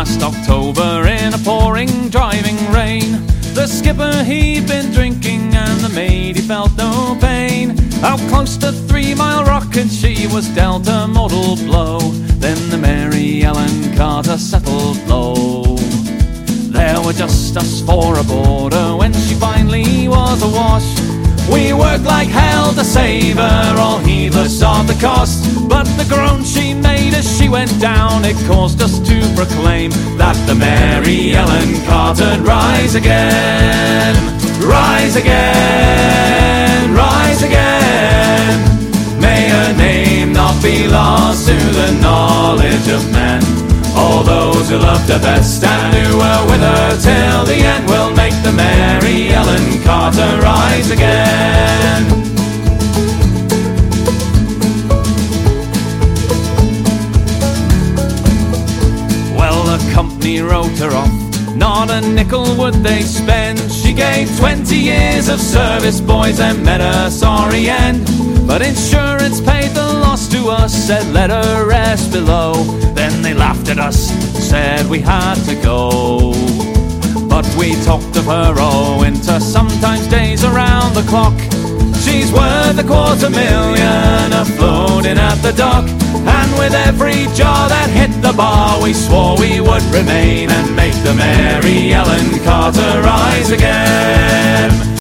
last October in a pouring, driving rain. The skipper, he'd been drinking and the mate, he felt no pain. Out close to 3 Mile Rocket she was dealt a mortal blow. Then the Mary Ellen Carter settled low. There were just us four aboard her when she finally was awash. We worked like hell to save her, all heedless of the cost. But the groan she made as she went down, it caused us to proclaim that the Mary Ellen Carter'd rise again. Rise again, rise again. May her name not be lost to the knowledge of men. All those who loved her best and who were with her till the end will make the Mary Ellen Carter rise again. Well, the company wrote her off, not a nickel would they spend. She gave 20 years of service, boys, and met a sorry end. But insurance paid the loss to us, said let her rest below. Then they laughed at us, said we had to go. But we talked of her all winter, sometimes days around the clock. She's worth $250,000 afloat in at the dock. And with every jar that hit the bar, we swore we would remain and make the Mary Ellen Carter rise again.